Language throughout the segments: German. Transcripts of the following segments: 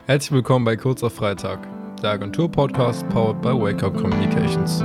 Herzlich willkommen bei Kurz auf Freitag, der Agentur-Podcast powered by Wake Up Communications.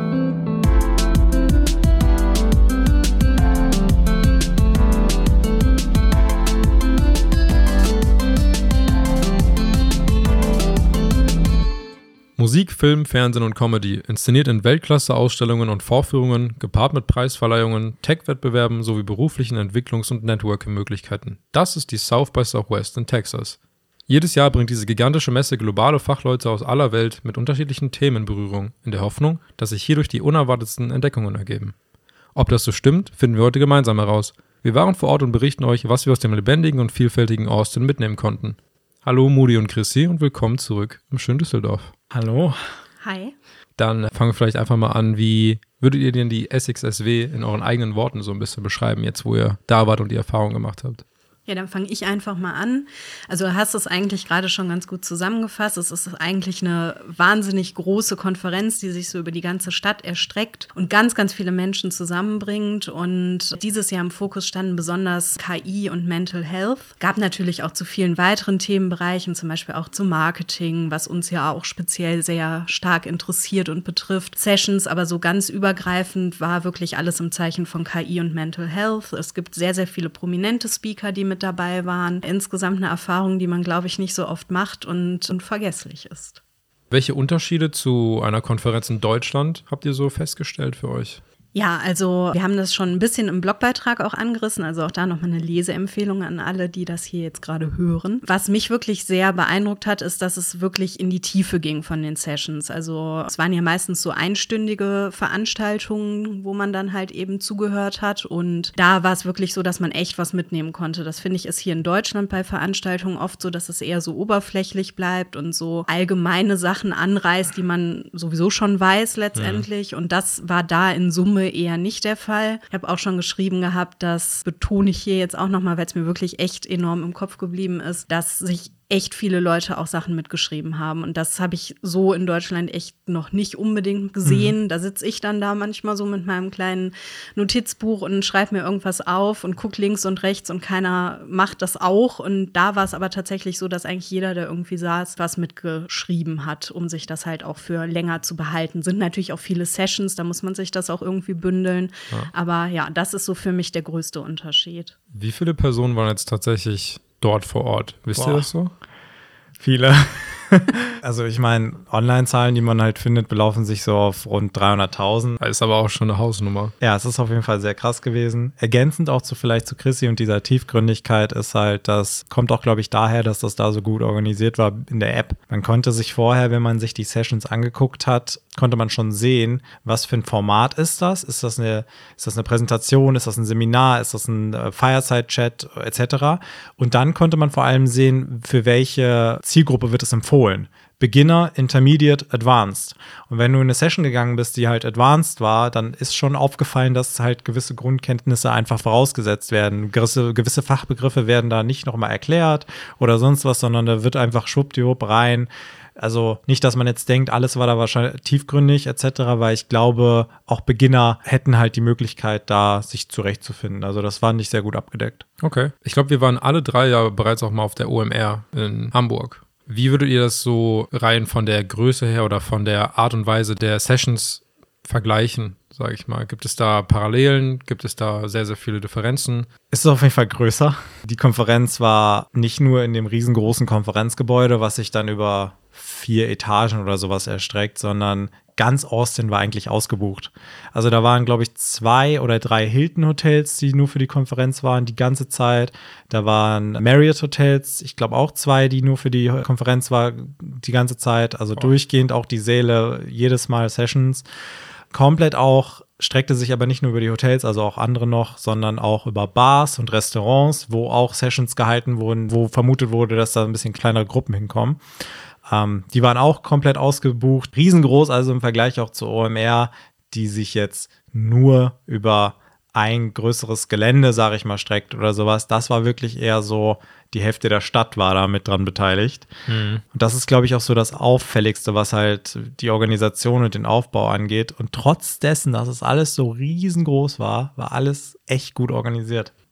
Musik, Film, Fernsehen und Comedy, inszeniert in Weltklasse-Ausstellungen und Vorführungen, gepaart mit Preisverleihungen, Tech-Wettbewerben sowie beruflichen Entwicklungs- und Networking-Möglichkeiten. Das ist die South by Southwest in Texas. Jedes Jahr bringt diese gigantische Messe globale Fachleute aus aller Welt mit unterschiedlichen Themen in Berührung, in der Hoffnung, dass sich hierdurch die unerwartetsten Entdeckungen ergeben. Ob das so stimmt, finden wir heute gemeinsam heraus. Wir waren vor Ort und berichten euch, was wir aus dem lebendigen und vielfältigen Austin mitnehmen konnten. Hallo Moody und Chrissy und willkommen zurück im schönen Düsseldorf. Hallo. Hi. Dann fangen wir vielleicht einfach mal an, wie würdet ihr denn die SXSW in euren eigenen Worten so ein bisschen beschreiben, jetzt wo ihr da wart und die Erfahrung gemacht habt? Ja, dann fange ich einfach mal an. Also du hast es eigentlich gerade schon ganz gut zusammengefasst. Es ist eigentlich eine wahnsinnig große Konferenz, die sich so über die ganze Stadt erstreckt und ganz, ganz viele Menschen zusammenbringt. Und dieses Jahr im Fokus standen besonders KI und Mental Health. Gab natürlich auch zu vielen weiteren Themenbereichen, zum Beispiel auch zu Marketing, was uns ja auch speziell sehr stark interessiert und betrifft. Sessions, aber so ganz übergreifend war wirklich alles im Zeichen von KI und Mental Health. Es gibt sehr, sehr viele prominente Speaker, die mit dabei waren. Insgesamt eine Erfahrung, die man, glaube ich, nicht so oft macht und unvergesslich ist. Welche Unterschiede zu einer Konferenz in Deutschland habt ihr so festgestellt für euch? Ja, also wir haben das schon ein bisschen im Blogbeitrag auch angerissen, also auch da nochmal eine Leseempfehlung an alle, die das hier jetzt gerade hören. Was mich wirklich sehr beeindruckt hat, ist, dass es wirklich in die Tiefe ging von den Sessions. Also es waren ja meistens so einstündige Veranstaltungen, wo man dann halt eben zugehört hat und da war es wirklich so, dass man echt was mitnehmen konnte. Das finde ich ist hier in Deutschland bei Veranstaltungen oft so, dass es eher so oberflächlich bleibt und so allgemeine Sachen anreißt, die man sowieso schon weiß letztendlich und das war da in Summe eher nicht der Fall. Ich habe auch schon geschrieben gehabt, das betone ich hier jetzt auch nochmal, weil es mir wirklich echt enorm im Kopf geblieben ist, dass sich echt viele Leute auch Sachen mitgeschrieben haben. Und das habe ich so in Deutschland echt noch nicht unbedingt gesehen. Da sitze ich dann da manchmal so mit meinem kleinen Notizbuch und schreibe mir irgendwas auf und gucke links und rechts und keiner macht das auch. Und da war es aber tatsächlich so, dass eigentlich jeder, der irgendwie saß, was mitgeschrieben hat, um sich das halt auch für länger zu behalten. Sind natürlich auch viele Sessions, da muss man sich das auch irgendwie bündeln. Ja. Aber ja, das ist so für mich der größte Unterschied. Wie viele Personen waren jetzt tatsächlich dort vor Ort? Wisst ihr das so? Viele. Also ich meine, Online-Zahlen, die man halt findet, belaufen sich so auf rund 300.000. Ist aber auch schon eine Hausnummer. Ja, es ist auf jeden Fall sehr krass gewesen. Ergänzend auch vielleicht zu Chrissy und dieser Tiefgründigkeit ist halt, das kommt auch, glaube ich, daher, dass das da so gut organisiert war in der App. Man konnte sich vorher, wenn man sich die Sessions angeguckt hat, konnte man schon sehen, was für ein Format ist das? Ist das eine Präsentation? Ist das ein Seminar? Ist das ein Fireside-Chat etc.? Und dann konnte man vor allem sehen, für welche Zielgruppe wird es empfohlen. Beginner, Intermediate, Advanced. Und wenn du in eine Session gegangen bist, die halt Advanced war, dann ist schon aufgefallen, dass halt gewisse Grundkenntnisse einfach vorausgesetzt werden. Gewisse Fachbegriffe werden da nicht nochmal erklärt oder sonst was, sondern da wird einfach schwuppdiwupp rein. Also nicht, dass man jetzt denkt, alles war da wahrscheinlich tiefgründig etc., weil ich glaube, auch Beginner hätten halt die Möglichkeit, da sich zurechtzufinden. Also das war nicht sehr gut abgedeckt. Okay. Ich glaube, wir waren alle 3 ja bereits auch mal auf der OMR in Hamburg. Wie würdet ihr das so rein von der Größe her oder von der Art und Weise der Sessions vergleichen, sage ich mal? Gibt es da Parallelen? Gibt es da sehr, sehr viele Differenzen? Es ist auf jeden Fall größer. Die Konferenz war nicht nur in dem riesengroßen Konferenzgebäude, was sich dann über 4 Etagen oder sowas erstreckt, sondern ganz Austin war eigentlich ausgebucht. Also da waren, glaube ich, 2 oder 3 Hilton-Hotels, die nur für die Konferenz waren, die ganze Zeit. Da waren Marriott-Hotels, ich glaube auch 2, die nur für die Konferenz waren, die ganze Zeit. Also durchgehend auch die Säle, jedes Mal Sessions. Komplett auch, streckte sich aber nicht nur über die Hotels, also auch andere noch, sondern auch über Bars und Restaurants, wo auch Sessions gehalten wurden, wo vermutet wurde, dass da ein bisschen kleinere Gruppen hinkommen. Die waren auch komplett ausgebucht, riesengroß, also im Vergleich auch zur OMR, die sich jetzt nur über ein größeres Gelände, sage ich mal, streckt oder sowas. Das war wirklich eher so, die Hälfte der Stadt war da mit dran beteiligt. Und das ist, glaube ich, auch so das Auffälligste, was halt die Organisation und den Aufbau angeht. Und trotz dessen, dass es alles so riesengroß war, war alles echt gut organisiert.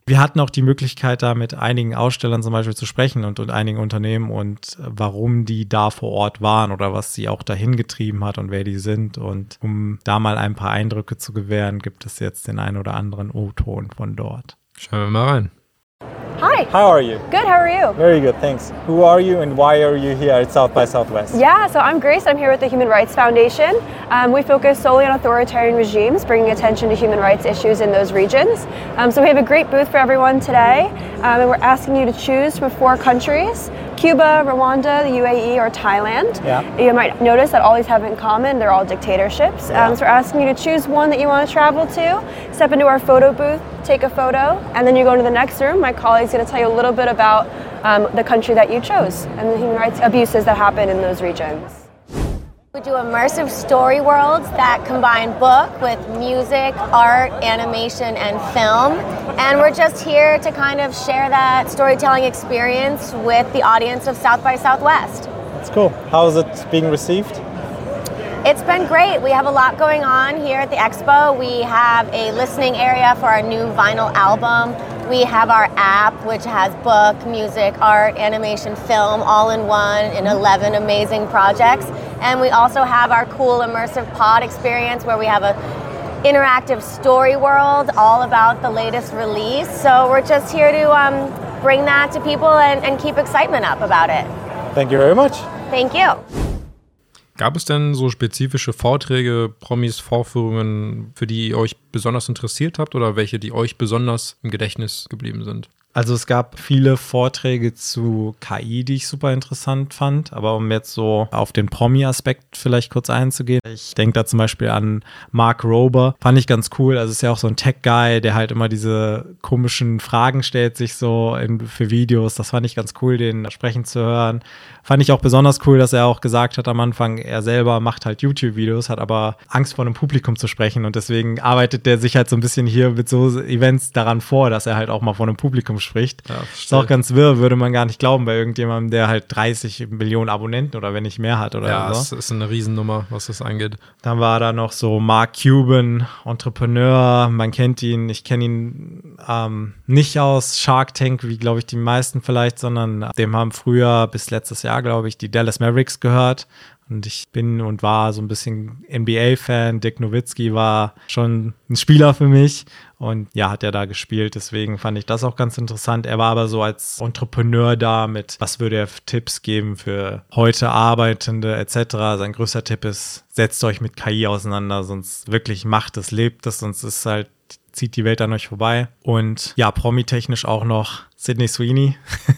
Wir hatten auch die Möglichkeit, da mit einigen Ausstellern zum Beispiel zu sprechen und einigen Unternehmen und warum die da vor Ort waren oder was sie auch dahin getrieben hat und wer die sind. Und um da mal ein paar Eindrücke zu gewähren, gibt es jetzt den einen oder anderen O-Ton von dort. Schauen wir mal rein. Hi. How are you? Good, how are you? Very good, thanks. Who are you and why are you here at South by Southwest? Yeah, so I'm Grace. I'm here with the Human Rights Foundation. We focus solely on authoritarian regimes, bringing attention to human rights issues in those regions. So we have a great booth for everyone today, and we're asking you to choose from 4 countries: Cuba, Rwanda, the UAE, or Thailand. Yeah. You might notice that all these have in common, they're all dictatorships. So we're asking you to choose one that you want to travel to, step into our photo booth, take a photo, and then you go into the next room. My colleague's going to tell you a little bit about the country that you chose and the human rights abuses that happen in those regions. We do immersive story worlds that combine book with music, art, animation, and film. And we're just here to kind of share that storytelling experience with the audience of South by Southwest. That's cool. How is it being received? It's been great. We have a lot going on here at the expo. We have a listening area for our new vinyl album. We have our app, which has book, music, art, animation, film, all in one in 11 amazing projects. And we also have our cool immersive pod experience where we have a interactive story world all about the latest release. So we're just here to bring that to people and keep excitement up about it. Thank you very much. Thank you. Gab es denn so spezifische Vorträge, Promis, Vorführungen, für die ihr euch besonders interessiert habt oder welche, die euch besonders im Gedächtnis geblieben sind? Also es gab viele Vorträge zu KI, die ich super interessant fand, aber um jetzt so auf den Promi-Aspekt vielleicht kurz einzugehen, ich denke da zum Beispiel an Mark Rober, fand ich ganz cool, also ist ja auch so ein Tech-Guy, der halt immer diese komischen Fragen stellt, sich so für Videos, das fand ich ganz cool, den sprechen zu hören. Fand ich auch besonders cool, dass er auch gesagt hat am Anfang, er selber macht halt YouTube-Videos, hat aber Angst vor einem Publikum zu sprechen und deswegen arbeitet der sich halt so ein bisschen hier mit so Events daran vor, dass er halt auch mal vor einem Publikum spricht. Ja, ist auch ganz wirr, würde man gar nicht glauben bei irgendjemandem, der halt 30 Millionen Abonnenten oder wenn nicht mehr hat oder so. Ja, das ist eine Riesennummer, was das angeht. Dann war da noch so Mark Cuban, Entrepreneur, man kennt ihn, ich kenne ihn nicht aus Shark Tank, wie glaube ich die meisten vielleicht, sondern dem haben früher bis letztes Jahr, glaube ich, die Dallas Mavericks gehört. Und ich bin und war so ein bisschen NBA-Fan. Dirk Nowitzki war schon ein Spieler für mich und ja, hat er da gespielt. Deswegen fand ich das auch ganz interessant. Er war aber so als Entrepreneur da mit, was würde er für Tipps geben für heute Arbeitende etc. Sein größter Tipp ist, setzt euch mit KI auseinander, sonst wirklich macht es, lebt es, sonst ist halt zieht die Welt an euch vorbei. Und ja, promitechnisch auch noch Sydney Sweeney.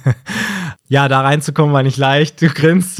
Ja, da reinzukommen war nicht leicht, du grinst.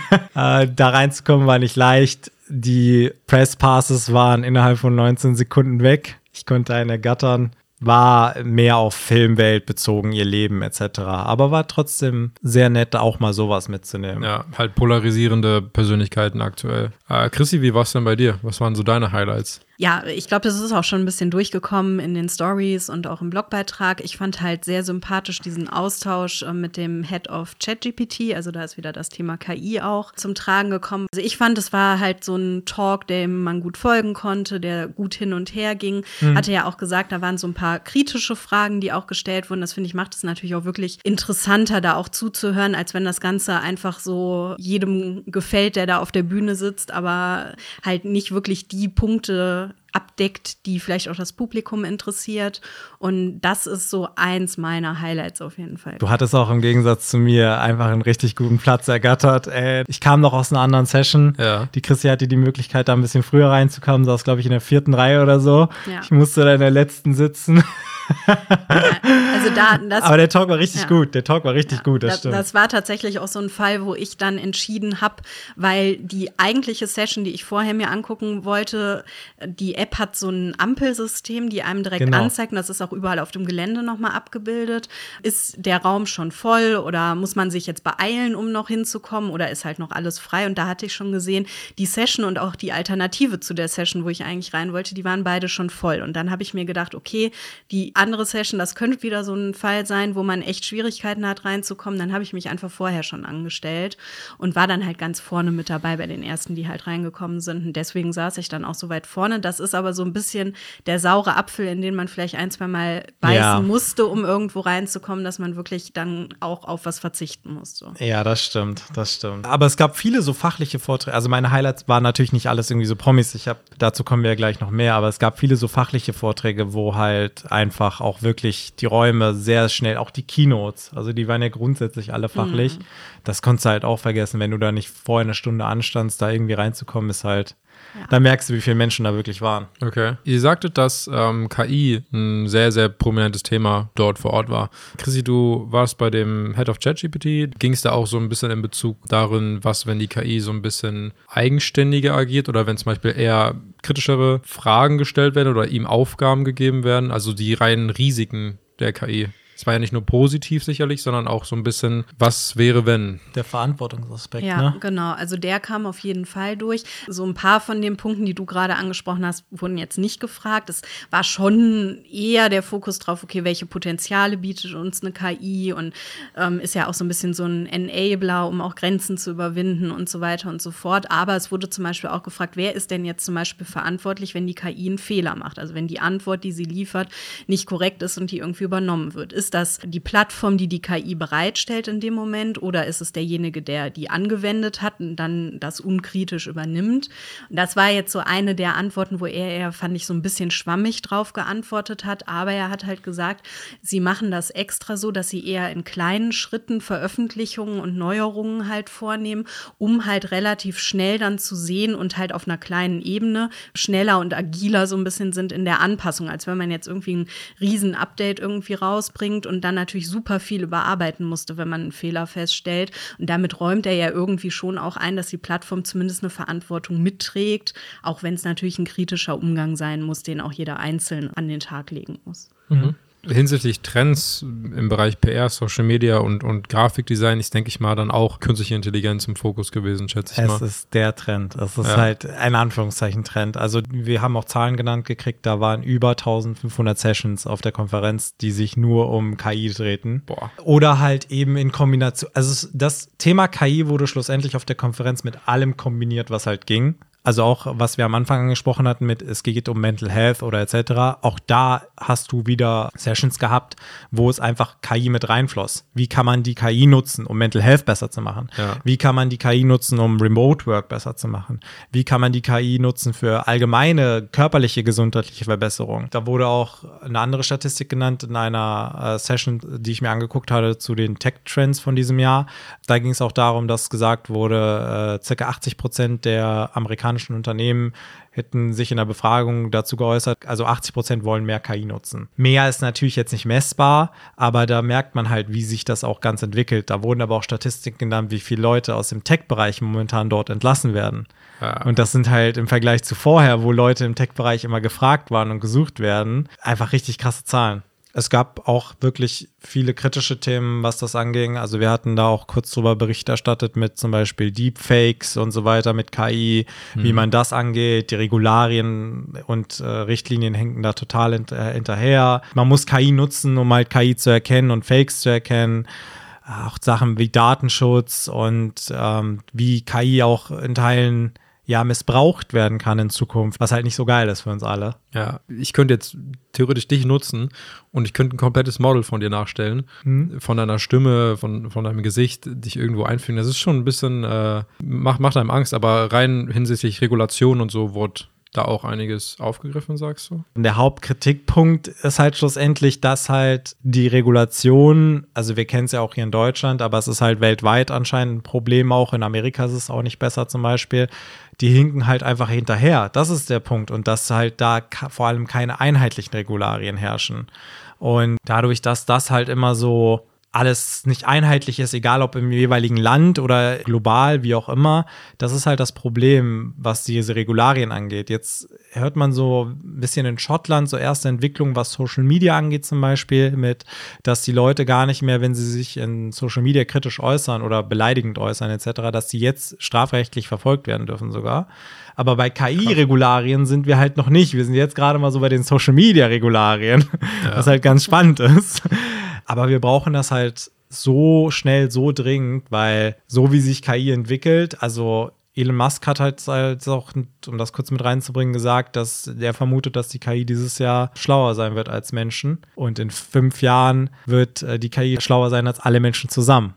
Da reinzukommen war nicht leicht. Die Presspasses waren innerhalb von 19 Sekunden weg. Ich konnte einen ergattern. War mehr auf Filmwelt bezogen, ihr Leben etc. Aber war trotzdem sehr nett, auch mal sowas mitzunehmen. Ja, halt polarisierende Persönlichkeiten aktuell. Chrissy, wie war es denn bei dir? Was waren so deine Highlights? Ja, ich glaube, das ist auch schon ein bisschen durchgekommen in den Stories und auch im Blogbeitrag. Ich fand halt sehr sympathisch diesen Austausch mit dem Head of ChatGPT. Also da ist wieder das Thema KI auch zum Tragen gekommen. Also ich fand, es war halt so ein Talk, dem man gut folgen konnte, der gut hin und her ging. Hatte ja auch gesagt, da waren so ein paar kritische Fragen, die auch gestellt wurden. Das finde ich, macht es natürlich auch wirklich interessanter, da auch zuzuhören, als wenn das Ganze einfach so jedem gefällt, der da auf der Bühne sitzt, aber halt nicht wirklich die Punkte abdeckt, die vielleicht auch das Publikum interessiert. Und das ist so eins meiner Highlights auf jeden Fall. Du hattest auch im Gegensatz zu mir einfach einen richtig guten Platz ergattert. Ich kam noch aus einer anderen Session. Ja. Die Chrissy hatte die Möglichkeit, da ein bisschen früher reinzukommen. Saß, glaube ich, in der 4. Reihe oder so. Ja. Ich musste da in der letzten sitzen. Aber der Talk war richtig gut. Der Talk war richtig gut, das stimmt. Das war tatsächlich auch so ein Fall, wo ich dann entschieden habe, weil die eigentliche Session, die ich vorher mir angucken wollte, die App hat so ein Ampelsystem, die einem direkt anzeigt, und das ist auch überall auf dem Gelände nochmal abgebildet. Ist der Raum schon voll oder muss man sich jetzt beeilen, um noch hinzukommen, oder ist halt noch alles frei? Und da hatte ich schon gesehen, die Session und auch die Alternative zu der Session, wo ich eigentlich rein wollte, die waren beide schon voll. Und dann habe ich mir gedacht, okay, die andere Session, das könnte wieder so so ein Fall sein, wo man echt Schwierigkeiten hat reinzukommen, dann habe ich mich einfach vorher schon angestellt und war dann halt ganz vorne mit dabei bei den ersten, die halt reingekommen sind. Und deswegen saß ich dann auch so weit vorne. Das ist aber so ein bisschen der saure Apfel, in den man vielleicht 1-2 Mal beißen musste, um irgendwo reinzukommen, dass man wirklich dann auch auf was verzichten muss. So. Ja, das stimmt. Aber es gab viele so fachliche Vorträge. Also meine Highlights waren natürlich nicht alles irgendwie so Promis. Dazu kommen wir ja gleich noch mehr, aber es gab viele so fachliche Vorträge, wo halt einfach auch wirklich die Räume sehr schnell, auch die Keynotes, also die waren ja grundsätzlich alle fachlich. Das konntest du halt auch vergessen, wenn du da nicht vorher eine Stunde anstandst, da irgendwie reinzukommen, ist halt, da merkst du, wie viele Menschen da wirklich waren. Okay. Ihr sagtet, dass KI ein sehr, sehr prominentes Thema dort vor Ort war. Chrissy, du warst bei dem Head of ChatGPT. Ging es da auch so ein bisschen in Bezug darin, was, wenn die KI so ein bisschen eigenständiger agiert oder wenn zum Beispiel eher kritischere Fragen gestellt werden oder ihm Aufgaben gegeben werden? Also die reinen Risiken der KI. Es war ja nicht nur positiv sicherlich, sondern auch so ein bisschen, was wäre, wenn? Der Verantwortungsaspekt, ja, ne? Genau. Also der kam auf jeden Fall durch. So ein paar von den Punkten, die du gerade angesprochen hast, wurden jetzt nicht gefragt. Es war schon eher der Fokus drauf, okay, welche Potenziale bietet uns eine KI und ist ja auch so ein bisschen so ein Enabler, um auch Grenzen zu überwinden und so weiter und so fort. Aber es wurde zum Beispiel auch gefragt, wer ist denn jetzt zum Beispiel verantwortlich, wenn die KI einen Fehler macht? Also wenn die Antwort, die sie liefert, nicht korrekt ist und die irgendwie übernommen wird. Ist das die Plattform, die KI bereitstellt in dem Moment, oder ist es derjenige, der die angewendet hat und dann das unkritisch übernimmt? Und das war jetzt so eine der Antworten, wo er fand ich, so ein bisschen schwammig drauf geantwortet hat, aber er hat halt gesagt, sie machen das extra so, dass sie eher in kleinen Schritten Veröffentlichungen und Neuerungen halt vornehmen, um halt relativ schnell dann zu sehen und halt auf einer kleinen Ebene schneller und agiler so ein bisschen sind in der Anpassung, als wenn man jetzt irgendwie ein riesen Update irgendwie rausbringt und dann natürlich super viel überarbeiten musste, wenn man einen Fehler feststellt. Und damit räumt er ja irgendwie schon auch ein, dass die Plattform zumindest eine Verantwortung mitträgt, auch wenn es natürlich ein kritischer Umgang sein muss, den auch jeder einzeln an den Tag legen muss. Mhm. Hinsichtlich Trends im Bereich PR, Social Media und Grafikdesign ist, denke ich mal, dann auch künstliche Intelligenz im Fokus gewesen, schätze ich mal. Es ist der Trend. Es ist halt ein Anführungszeichen Trend. Also wir haben auch Zahlen genannt gekriegt, da waren über 1500 Sessions auf der Konferenz, die sich nur um KI drehten. Boah. Oder halt eben in Kombination. Also das Thema KI wurde schlussendlich auf der Konferenz mit allem kombiniert, was halt ging. Also auch, was wir am Anfang angesprochen hatten mit, es geht um Mental Health oder etc. Auch da hast du wieder Sessions gehabt, wo es einfach KI mit reinfloss. Wie kann man die KI nutzen, um Mental Health besser zu machen? Ja. Wie kann man die KI nutzen, um Remote Work besser zu machen? Wie kann man die KI nutzen für allgemeine körperliche, gesundheitliche Verbesserung? Da wurde auch eine andere Statistik genannt in einer Session, die ich mir angeguckt hatte zu den Tech-Trends von diesem Jahr. Da ging es auch darum, dass gesagt wurde, ca. 80% der amerikanischen Unternehmen hätten sich in der Befragung dazu geäußert, also 80% wollen mehr KI nutzen. Mehr ist natürlich jetzt nicht messbar, aber da merkt man halt, wie sich das auch ganz entwickelt. Da wurden aber auch Statistiken genannt, wie viele Leute aus dem Tech-Bereich momentan dort entlassen werden. Ja. Und das sind halt im Vergleich zu vorher, wo Leute im Tech-Bereich immer gefragt waren und gesucht werden, einfach richtig krasse Zahlen. Es gab auch wirklich viele kritische Themen, was das anging. Also wir hatten da auch kurz drüber Bericht erstattet mit zum Beispiel Deepfakes und so weiter mit KI, wie man das angeht. Die Regularien und Richtlinien hängen da total hinterher. Man muss KI nutzen, um halt KI zu erkennen und Fakes zu erkennen. Auch Sachen wie Datenschutz und wie KI auch in Teilen missbraucht werden kann in Zukunft, was halt nicht so geil ist für uns alle. Ja, ich könnte jetzt theoretisch dich nutzen und ich könnte ein komplettes Model von dir nachstellen, von deiner Stimme, von deinem Gesicht, dich irgendwo einfügen. Das ist schon ein bisschen, macht einem Angst, aber rein hinsichtlich Regulation und so wurde da auch einiges aufgegriffen, sagst du? Der Hauptkritikpunkt ist halt schlussendlich, dass halt die Regulation, also wir kennen es ja auch hier in Deutschland, aber es ist halt weltweit anscheinend ein Problem auch. In Amerika ist es auch nicht besser zum Beispiel. Die hinken halt einfach hinterher. Das ist der Punkt. Und dass halt da vor allem keine einheitlichen Regularien herrschen. Und dadurch, dass das halt immer so alles nicht einheitlich ist, egal ob im jeweiligen Land oder global, wie auch immer. Das ist halt das Problem, was diese Regularien angeht. Jetzt hört man so ein bisschen in Schottland so erste Entwicklungen, was Social Media angeht zum Beispiel, mit, dass die Leute gar nicht mehr, wenn sie sich in Social Media kritisch äußern oder beleidigend äußern etc., dass sie jetzt strafrechtlich verfolgt werden dürfen sogar. Aber bei KI-Regularien sind wir halt noch nicht. Wir sind jetzt gerade mal so bei den Social-Media-Regularien, was halt ganz spannend ist. aber wir brauchen das halt so schnell, so dringend, weil so wie sich KI entwickelt, also Elon Musk hat halt auch, um das kurz mit reinzubringen, gesagt, dass der vermutet, dass die KI dieses Jahr schlauer sein wird als Menschen. Und in 5 Jahren wird die KI schlauer sein als alle Menschen zusammen.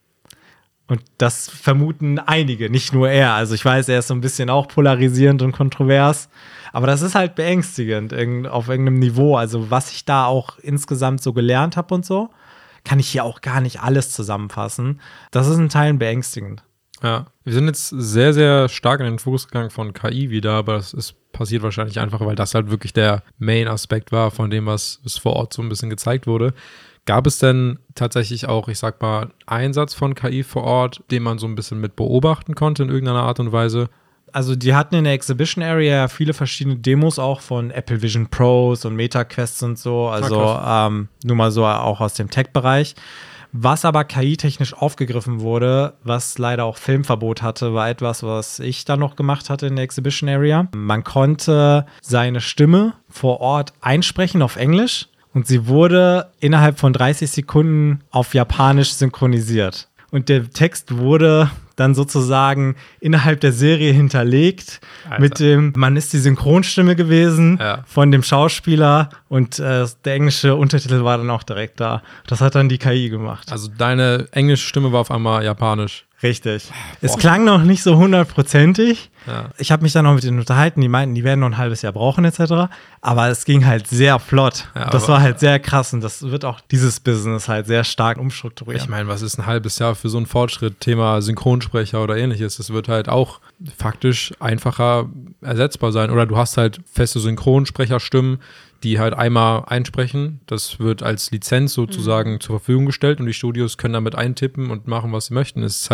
Und das vermuten einige, nicht nur er. Also ich weiß, er ist so ein bisschen auch polarisierend und kontrovers. Aber das ist halt beängstigend auf irgendeinem Niveau. Also was ich da auch insgesamt so gelernt habe und so, kann ich hier auch gar nicht alles zusammenfassen. Das ist in Teilen beängstigend. Ja, wir sind jetzt sehr, sehr stark in den Fokus gegangen von KI wieder, aber das ist passiert wahrscheinlich einfach, weil das halt wirklich der Main-Aspekt war von dem, was vor Ort so ein bisschen gezeigt wurde. Gab es denn tatsächlich auch, ich sag mal, Einsatz von KI vor Ort, den man so ein bisschen mit beobachten konnte in irgendeiner Art und Weise? Also die hatten in der Exhibition Area viele verschiedene Demos auch von Apple Vision Pros und MetaQuests und so, also nur mal so auch aus dem Tech-Bereich. Was aber KI-technisch aufgegriffen wurde, was leider auch Filmverbot hatte, war etwas, was ich dann noch gemacht hatte in der Exhibition Area. Man konnte seine Stimme vor Ort einsprechen auf Englisch und sie wurde innerhalb von 30 Sekunden auf Japanisch synchronisiert. Und der Text wurde dann sozusagen innerhalb der Serie hinterlegt. Alter. Mit dem, man ist die Synchronstimme gewesen von dem Schauspieler und der englische Untertitel war dann auch direkt da. Das hat dann die KI gemacht. Also deine englische Stimme war auf einmal japanisch. Richtig. Es klang noch nicht so 100%ig. Ja. Ich habe mich dann noch mit denen unterhalten, die meinten, die werden noch ein halbes Jahr brauchen etc. Aber es ging halt sehr flott. Ja, das war halt sehr krass und das wird auch dieses Business halt sehr stark umstrukturieren. Ich meine, was ist ein halbes Jahr für so einen Fortschritt? Thema Synchronsprecher oder ähnliches. Das wird halt auch faktisch einfacher ersetzbar sein. Oder du hast halt feste Synchronsprecherstimmen, die halt einmal einsprechen. Das wird als Lizenz sozusagen zur Verfügung gestellt und die Studios können damit eintippen und machen, was sie möchten. Es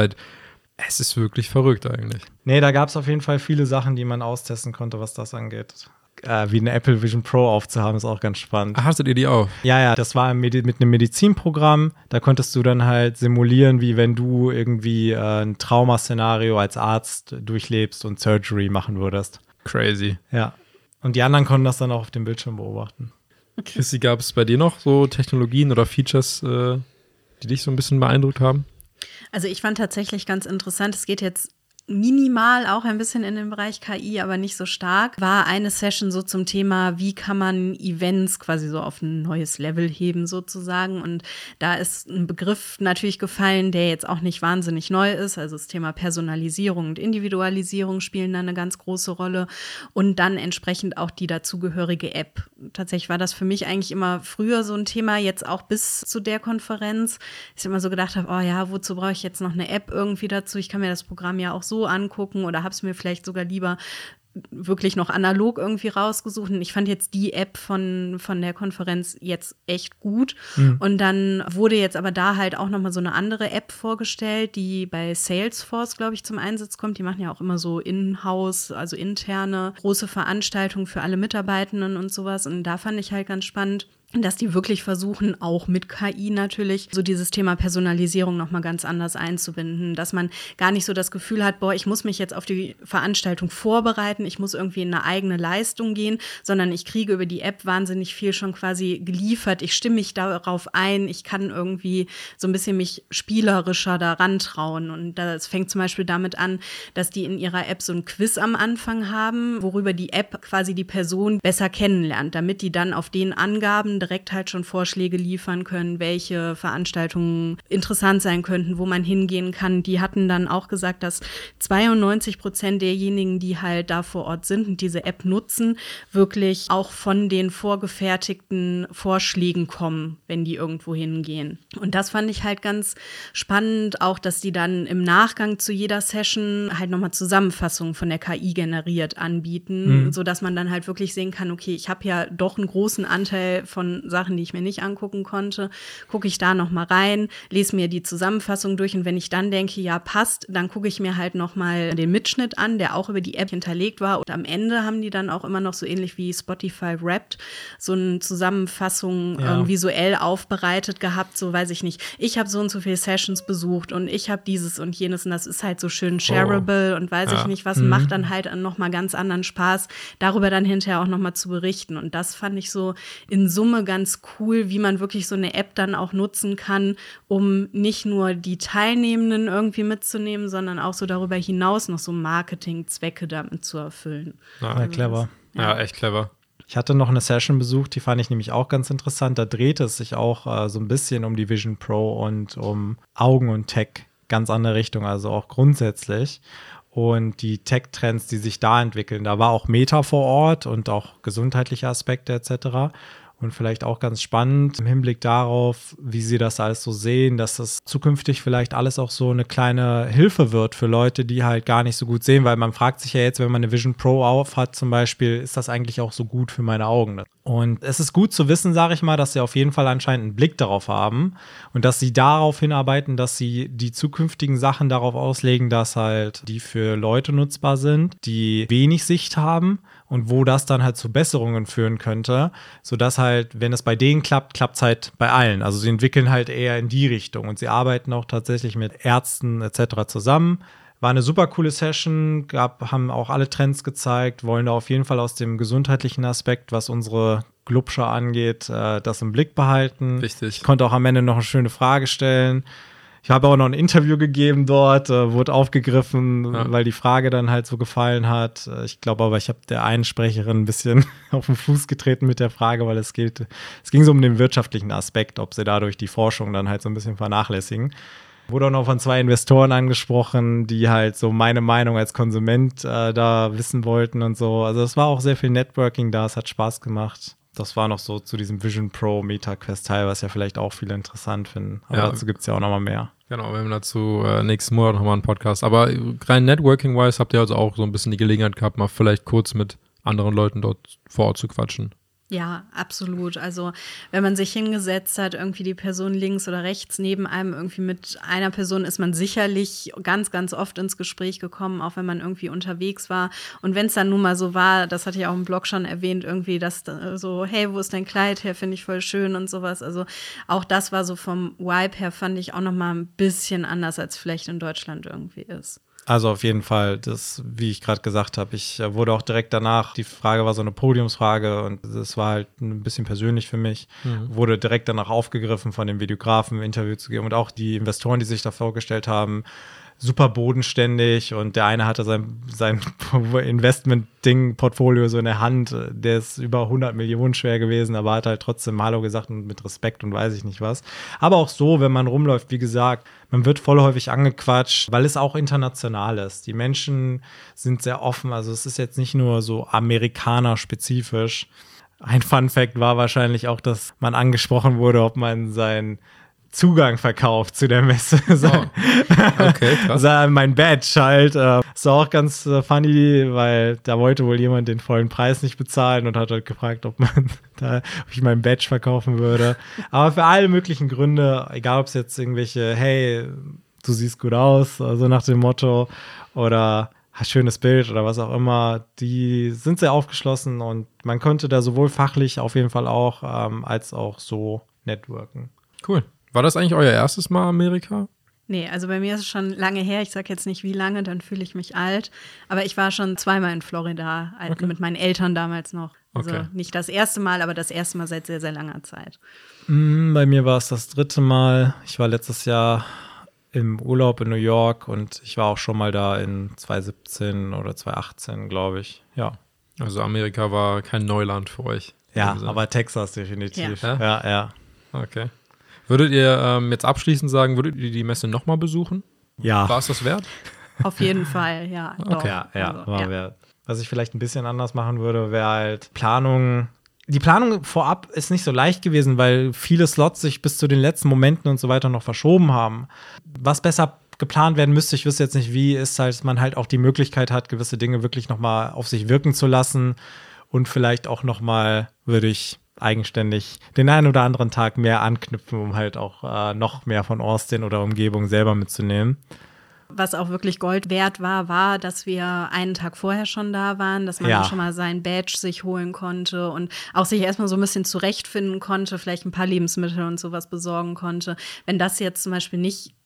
ist wirklich verrückt eigentlich. Nee, da gab es auf jeden Fall viele Sachen, die man austesten konnte, was das angeht. Wie eine Apple Vision Pro aufzuhaben, ist auch ganz spannend. Hattet ihr die auch? Ja, das war mit einem Medizinprogramm. Da konntest du dann halt simulieren, wie wenn du irgendwie ein Traumaszenario als Arzt durchlebst und Surgery machen würdest. Crazy. Ja. Und die anderen konnten das dann auch auf dem Bildschirm beobachten. Chrissy, gab es bei dir noch so Technologien oder Features, die dich so ein bisschen beeindruckt haben? Also ich fand tatsächlich ganz interessant, es geht jetzt minimal auch ein bisschen in den Bereich KI, aber nicht so stark, war eine Session so zum Thema, wie kann man Events quasi so auf ein neues Level heben sozusagen. Und da ist ein Begriff natürlich gefallen, der jetzt auch nicht wahnsinnig neu ist. Also das Thema Personalisierung und Individualisierung spielen da eine ganz große Rolle. Und dann entsprechend auch die dazugehörige App. Tatsächlich war das für mich eigentlich immer früher so ein Thema, jetzt auch bis zu der Konferenz. Ich immer so gedacht habe, oh ja, wozu brauche ich jetzt noch eine App irgendwie dazu? Ich kann mir das Programm ja auch so angucken oder habe es mir vielleicht sogar lieber wirklich noch analog irgendwie rausgesucht. Und ich fand jetzt die App von der Konferenz jetzt echt gut. Und dann wurde jetzt aber da halt auch nochmal so eine andere App vorgestellt, die bei Salesforce, glaube ich, zum Einsatz kommt. Die machen ja auch immer so in-house, also interne große Veranstaltungen für alle Mitarbeitenden und sowas. Und da fand ich halt ganz spannend, dass die wirklich versuchen, auch mit KI natürlich, so dieses Thema Personalisierung nochmal ganz anders einzubinden, dass man gar nicht so das Gefühl hat, boah, ich muss mich jetzt auf die Veranstaltung vorbereiten, ich muss irgendwie in eine eigene Leistung gehen, sondern ich kriege über die App wahnsinnig viel schon quasi geliefert, ich stimme mich darauf ein, ich kann irgendwie so ein bisschen mich spielerischer daran trauen und das fängt zum Beispiel damit an, dass die in ihrer App so ein Quiz am Anfang haben, worüber die App quasi die Person besser kennenlernt, damit die dann auf den Angaben direkt halt schon Vorschläge liefern können, welche Veranstaltungen interessant sein könnten, wo man hingehen kann. Die hatten dann auch gesagt, dass 92% derjenigen, die halt da vor Ort sind und diese App nutzen, wirklich auch von den vorgefertigten Vorschlägen kommen, wenn die irgendwo hingehen. Und das fand ich halt ganz spannend, auch, dass die dann im Nachgang zu jeder Session halt nochmal Zusammenfassungen von der KI generiert anbieten, sodass man dann halt wirklich sehen kann, okay, ich habe ja doch einen großen Anteil von Sachen, die ich mir nicht angucken konnte, gucke ich da noch mal rein, lese mir die Zusammenfassung durch und wenn ich dann denke, ja, passt, dann gucke ich mir halt noch mal den Mitschnitt an, der auch über die App hinterlegt war und am Ende haben die dann auch immer noch so ähnlich wie Spotify Wrapped so eine Zusammenfassung visuell aufbereitet gehabt, so weiß ich nicht, ich habe so und so viele Sessions besucht und ich habe dieses und jenes und das ist halt so schön shareable und weiß ich nicht was, macht dann halt noch mal ganz anderen Spaß, darüber dann hinterher auch noch mal zu berichten und das fand ich so in Summe Summe ganz cool, wie man wirklich so eine App dann auch nutzen kann, um nicht nur die Teilnehmenden irgendwie mitzunehmen, sondern auch so darüber hinaus noch so Marketingzwecke damit zu erfüllen. Ja, clever. Ja, echt clever. Ich hatte noch eine Session besucht, die fand ich nämlich auch ganz interessant. Da drehte es sich auch so ein bisschen um die Vision Pro und um Augen und Tech, ganz andere Richtung, also auch grundsätzlich. Und die Tech-Trends, die sich da entwickeln, da war auch Meta vor Ort und auch gesundheitliche Aspekte etc. Und vielleicht auch ganz spannend im Hinblick darauf, wie sie das alles so sehen, dass das zukünftig vielleicht alles auch so eine kleine Hilfe wird für Leute, die halt gar nicht so gut sehen, weil man fragt sich ja jetzt, wenn man eine Vision Pro auf hat zum Beispiel, ist das eigentlich auch so gut für meine Augen? Und es ist gut zu wissen, sage ich mal, dass sie auf jeden Fall anscheinend einen Blick darauf haben und dass sie darauf hinarbeiten, dass sie die zukünftigen Sachen darauf auslegen, dass halt die für Leute nutzbar sind, die wenig Sicht haben und wo das dann halt zu Besserungen führen könnte, sodass halt, wenn es bei denen klappt, klappt es halt bei allen. Also sie entwickeln halt eher in die Richtung und sie arbeiten auch tatsächlich mit Ärzten etc. zusammen. War eine super coole Session, haben auch alle Trends gezeigt, wollen da auf jeden Fall aus dem gesundheitlichen Aspekt, was unsere Glubscher angeht, das im Blick behalten. Richtig. Ich konnte auch am Ende noch eine schöne Frage stellen. Ich habe auch noch ein Interview gegeben dort, wurde aufgegriffen, weil die Frage dann halt so gefallen hat. Ich glaube aber, ich habe der einen Sprecherin ein bisschen auf den Fuß getreten mit der Frage, weil es ging so um den wirtschaftlichen Aspekt, ob sie dadurch die Forschung dann halt so ein bisschen vernachlässigen. Wurde auch noch von 2 Investoren angesprochen, die halt so meine Meinung als Konsument da wissen wollten und so. Also es war auch sehr viel Networking da, es hat Spaß gemacht. Das war noch so zu diesem Vision Pro MetaQuest-Teil, was ja vielleicht auch viele interessant finden. Aber dazu gibt es ja auch noch mal mehr. Genau, wir haben dazu nächsten Monat nochmal einen Podcast. Aber rein Networking-wise habt ihr also auch so ein bisschen die Gelegenheit gehabt, mal vielleicht kurz mit anderen Leuten dort vor Ort zu quatschen. Ja, absolut. Also wenn man sich hingesetzt hat, irgendwie die Person links oder rechts neben einem, irgendwie mit einer Person ist man sicherlich ganz, ganz oft ins Gespräch gekommen, auch wenn man irgendwie unterwegs war. Und wenn es dann nun mal so war, das hatte ich auch im Blog schon erwähnt, irgendwie das so, hey, wo ist dein Kleid her, finde ich voll schön und sowas. Also auch das war so vom Vibe her, fand ich auch noch mal ein bisschen anders, als vielleicht in Deutschland irgendwie ist. Also auf jeden Fall, das, wie ich gerade gesagt habe, ich wurde auch direkt danach, die Frage war so eine Podiumsfrage und das war halt ein bisschen persönlich für mich, wurde direkt danach aufgegriffen von dem Videografen, ein Interview zu geben und auch die Investoren, die sich da vorgestellt haben, super bodenständig und der eine hatte sein Investment-Ding-Portfolio so in der Hand, der ist über 100 Millionen schwer gewesen, aber hat halt trotzdem Hallo gesagt und mit Respekt und weiß ich nicht was. Aber auch so, wenn man rumläuft, wie gesagt, man wird voll häufig angequatscht, weil es auch international ist. Die Menschen sind sehr offen, also es ist jetzt nicht nur so amerikanerspezifisch. Ein Fun-Fact war wahrscheinlich auch, dass man angesprochen wurde, ob man seinen Zugang verkauft zu der Messe. Okay, krass. Mein Badge halt. Ist auch ganz funny, weil da wollte wohl jemand den vollen Preis nicht bezahlen und hat halt gefragt, ob ich meinen Badge verkaufen würde. Aber für alle möglichen Gründe, egal ob es jetzt irgendwelche, hey, du siehst gut aus, so nach dem Motto, oder hast schönes Bild oder was auch immer, die sind sehr aufgeschlossen und man konnte da sowohl fachlich auf jeden Fall auch, als auch so networken. Cool. War das eigentlich euer erstes Mal Amerika? Nee, also bei mir ist es schon lange her. Ich sage jetzt nicht wie lange, dann fühle ich mich alt. Aber ich war schon 2-mal in Florida, mit meinen Eltern damals noch. Also nicht das erste Mal, aber das erste Mal seit sehr, sehr langer Zeit. Bei mir war es das 3. Mal. Ich war letztes Jahr im Urlaub in New York und ich war auch schon mal da in 2017 oder 2018, glaube ich. Ja. Also Amerika war kein Neuland für euch. Ja, aber Texas definitiv. Ja. Okay. Würdet ihr jetzt abschließend sagen, würdet ihr die Messe nochmal besuchen? Ja. War es das wert? Auf jeden Fall, ja. Doch. Okay, war wert. Was ich vielleicht ein bisschen anders machen würde, wäre halt Planung. Die Planung vorab ist nicht so leicht gewesen, weil viele Slots sich bis zu den letzten Momenten und so weiter noch verschoben haben. Was besser geplant werden müsste, ich wüsste jetzt nicht wie, ist halt, dass man halt auch die Möglichkeit hat, gewisse Dinge wirklich nochmal auf sich wirken zu lassen und vielleicht auch nochmal, würde ich eigenständig den einen oder anderen Tag mehr anknüpfen, um halt auch noch mehr von Austin oder Umgebung selber mitzunehmen. Was auch wirklich Gold wert war, dass wir einen Tag vorher schon da waren, dass man auch schon mal sein Badge sich holen konnte und auch sich erstmal so ein bisschen zurechtfinden konnte, vielleicht ein paar Lebensmittel und sowas besorgen konnte. Wenn das jetzt zum Beispiel nicht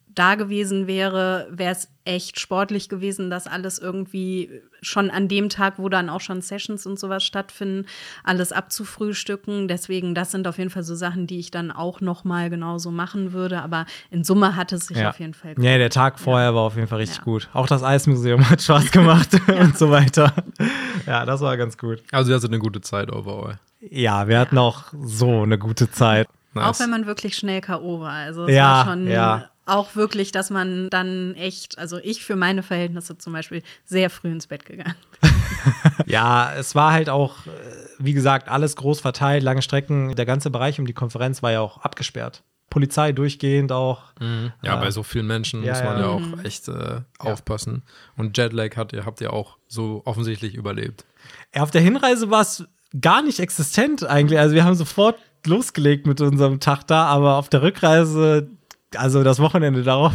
da gewesen wäre, wäre es echt sportlich gewesen, das alles irgendwie schon an dem Tag, wo dann auch schon Sessions und sowas stattfinden, alles abzufrühstücken. Deswegen, das sind auf jeden Fall so Sachen, die ich dann auch noch mal genauso machen würde. Aber in Summe hat es sich auf jeden Fall gut. Ja, der Tag vorher war auf jeden Fall richtig gut. Auch das Eismuseum hat Spaß gemacht und so weiter. Ja, das war ganz gut. Also ihr hattet eine gute Zeit overall. Ja, wir hatten auch so eine gute Zeit. Nice. Auch wenn man wirklich schnell K.O. war. Also es war schon auch wirklich, dass man dann echt, also ich für meine Verhältnisse zum Beispiel sehr früh ins Bett gegangen bin. Ja, es war halt auch, wie gesagt, alles groß verteilt, lange Strecken. Der ganze Bereich um die Konferenz war ja auch abgesperrt. Polizei durchgehend auch. Ja, bei so vielen Menschen muss man ja auch echt aufpassen. Und Jetlag habt ihr auch so offensichtlich überlebt. Auf der Hinreise war es gar nicht existent eigentlich. Also wir haben sofort losgelegt mit unserem Tag da, aber auf der Rückreise, also das Wochenende darauf,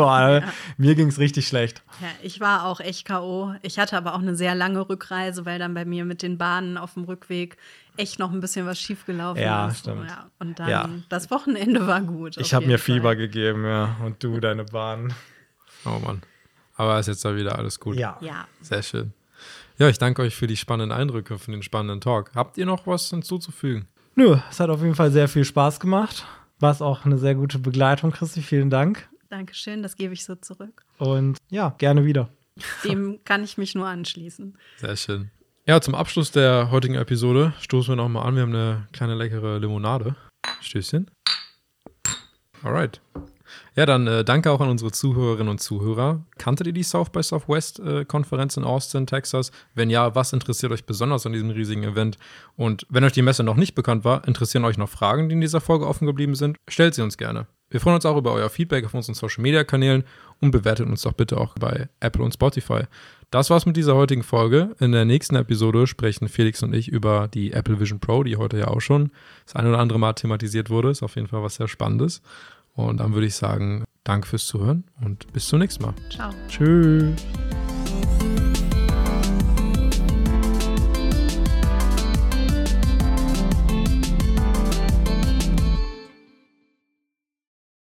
mir ging es richtig schlecht. Ja, ich war auch echt K.O. Ich hatte aber auch eine sehr lange Rückreise, weil dann bei mir mit den Bahnen auf dem Rückweg echt noch ein bisschen was schiefgelaufen ist. Ja, stimmt. Ja, und dann das Wochenende war gut. Ich habe mir Fieber gegeben, und du deine Bahn. Oh Mann. Aber ist jetzt da wieder alles gut. Ja. Sehr schön. Ja, ich danke euch für die spannenden Eindrücke, für den spannenden Talk. Habt ihr noch was hinzuzufügen? Nö, es hat auf jeden Fall sehr viel Spaß gemacht. War es auch eine sehr gute Begleitung, Christi. Vielen Dank. Dankeschön, das gebe ich so zurück. Und ja, gerne wieder. Dem kann ich mich nur anschließen. Sehr schön. Ja, zum Abschluss der heutigen Episode stoßen wir nochmal an. Wir haben eine kleine leckere Limonade. Stößchen. Alright. Ja, dann danke auch an unsere Zuhörerinnen und Zuhörer. Kanntet ihr die South by Southwest Konferenz in Austin, Texas? Wenn ja, was interessiert euch besonders an diesem riesigen Event? Und wenn euch die Messe noch nicht bekannt war, interessieren euch noch Fragen, die in dieser Folge offen geblieben sind? Stellt sie uns gerne. Wir freuen uns auch über euer Feedback auf unseren Social-Media-Kanälen und bewertet uns doch bitte auch bei Apple und Spotify. Das war's mit dieser heutigen Folge. In der nächsten Episode sprechen Felix und ich über die Apple Vision Pro, die heute ja auch schon das ein oder andere Mal thematisiert wurde. Ist auf jeden Fall was sehr Spannendes. Und dann würde ich sagen, danke fürs Zuhören und bis zum nächsten Mal. Ciao. Tschüss.